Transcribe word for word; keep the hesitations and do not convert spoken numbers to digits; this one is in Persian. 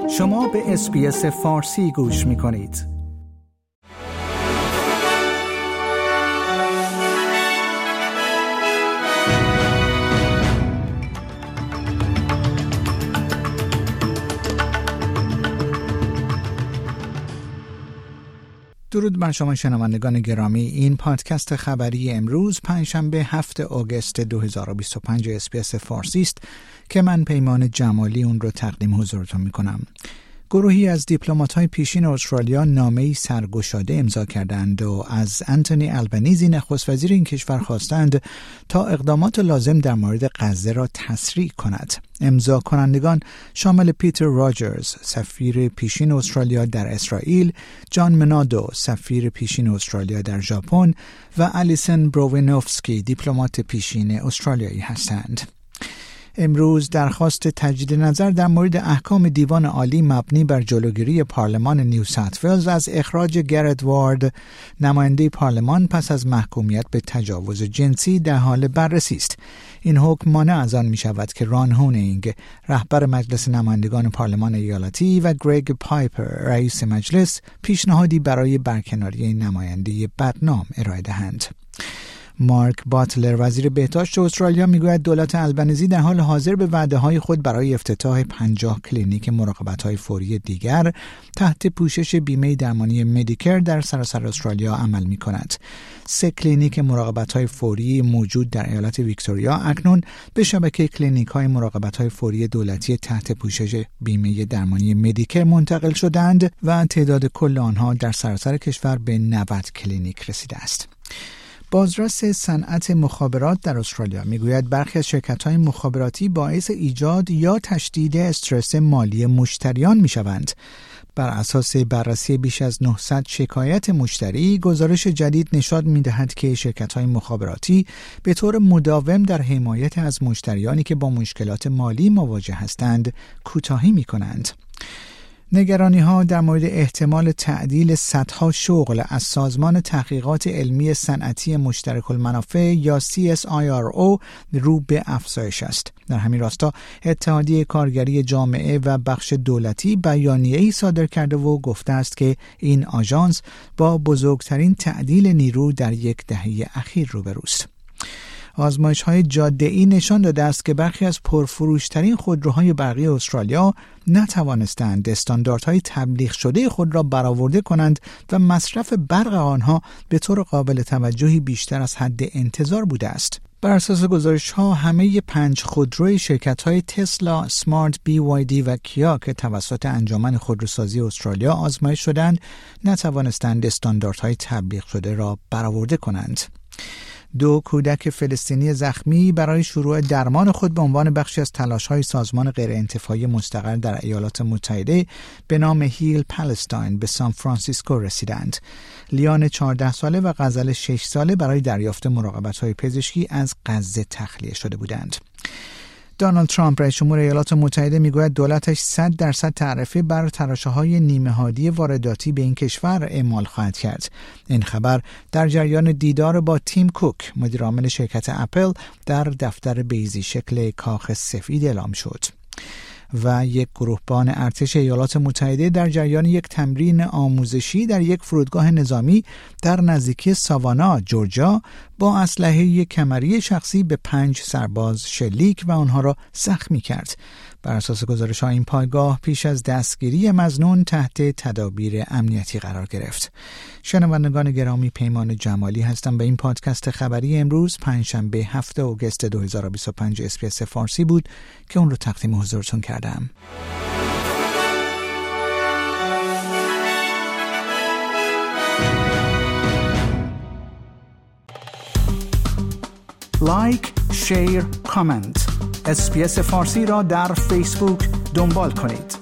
شما به اس‌بی‌اس فارسی گوش می‌کنید. درود بر شما شنوندگان گرامی. این پادکست خبری امروز پنجشنبه هفتم آگوست دو هزار و بیست و پنج اس‌بی‌اس فارسی است که من پیمان جمالی اون رو تقدیم حضورتون میکنم. گروهی از دیپلمات‌های پیشین استرالیا نامه‌ای سرگشاده امضا کردند و از انتونی البنیزی نخست وزیر این کشور خواستند تا اقدامات لازم در مورد غزه را تسریع کند. امضا کنندگان شامل پیتر راجرز، سفیر پیشین استرالیا در اسرائیل، جان منادو، سفیر پیشین استرالیا در ژاپن و الیسن بروینوفسکی، دیپلمات پیشین استرالیایی هستند. امروز درخواست تجدید نظر در مورد احکام دیوان عالی مبنی بر جلوگیری پارلمان نیو ساوت ولز از اخراج گرت وارد، نماینده پارلمان پس از محکومیت به تجاوز جنسی، در حال بررسی است. این حکم مانع از آن می شود که ران هونینگ، رهبر مجلس نمایندگان پارلمان ایالتی، و گرگ پایپر، رئیس مجلس، پیشنهادی برای برکناری نماینده بدنام ارائه دهند. مارک باتلر، وزیر بهداشت استرالیا، میگوید دولت البنیزی در حال حاضر به وعده‌های خود برای افتتاح پنجاه کلینیک مراقبت‌های فوری دیگر تحت پوشش بیمه درمانی مدیکر در سراسر استرالیا عمل می‌کند. سه کلینیک مراقبت‌های فوری موجود در ایالت ویکتوریا اکنون به شبکه کلینیک‌های مراقبت‌های فوری دولتی تحت پوشش بیمه درمانی مدیکر منتقل شدند و تعداد کل آنها در سراسر کشور به نود کلینیک رسیده است. بازرس صنعت مخابرات در استرالیا میگوید برخی از شرکت‌های مخابراتی باعث ایجاد یا تشدید استرس مالی مشتریان میشوند. بر اساس بررسی بیش از نهصد شکایت مشتری، گزارش جدید نشان می‌دهد که شرکت‌های مخابراتی به طور مداوم در حمایت از مشتریانی که با مشکلات مالی مواجه هستند کوتاهی می‌کنند. نگرانی‌ها در مورد احتمال تعدیل صدها شغل از سازمان تحقیقات علمی صنعتی مشترک المنافع یا سی اس آی آر او رو به افزایش است. در همین راستا اتحادیه کارگری جامعه و بخش دولتی بیانیه‌ای صادر کرده و گفته است که این آژانس با بزرگترین تعدیل نیرو در یک دهه اخیر روبروست. آزمایش‌های جاده‌ای نشان داده است که برخی از پرفروش‌ترین خودروهای برقی استرالیا نتوانستند استانداردهای تبلیغ شده خود را برآورده کنند و مصرف برق آنها به طور قابل توجهی بیشتر از حد انتظار بوده است. بر اساس گزارش‌ها همه پنج خودروی شرکت‌های تسلا، سمارت، بی وای دی و کیا که توسط انجمن خودروسازی استرالیا آزمایش شدند، نتوانستند استانداردهای تبلیغ شده را برآورده کنند. دو کودک فلسطینی زخمی برای شروع درمان خود به عنوان بخشی از تلاش‌های سازمان غیرانتفاعی مستقل در ایالات متحده به نام هیل پالستاین به سان فرانسیسکو رسیدند. لیان چهارده ساله و غزل شش ساله برای دریافت مراقبت‌های پزشکی از غزه تخلیه شده بودند. دونالد ترامپ، رئیس جمهور ایالات متحده، میگوید دولتش صد درصد تعرفه بر تراشه‌های نیمه‌هادی وارداتی به این کشور اعمال خواهد کرد. این خبر در جریان دیدار با تیم کوک، مدیر عامل شرکت اپل، در دفتر بیضی شکل کاخ سفید اعلام شد. و یک گروهبان ارتش ایالات متحده در جریان یک تمرین آموزشی در یک فرودگاه نظامی در نزدیکی ساوانا، جورجیا، با اسلحه کمری شخصی به پنج سرباز شلیک و آنها را زخمی کرد. بر اساس گزارش‌ها این پایگاه پیش از دستگیری مظنون تحت تدابیر امنیتی قرار گرفت. شنوندگان گرامی، پیمان جمالی هستم و این پادکست خبری امروز پنجشنبه هفتم آگوست دو هزار و بیست و پنج اس‌بی‌اس فارسی بود که اون رو تقدیم حضورتون کردم. لایک، شیر، کامنت. اس‌بی‌اس فارسی را در فیسبوک دنبال کنید.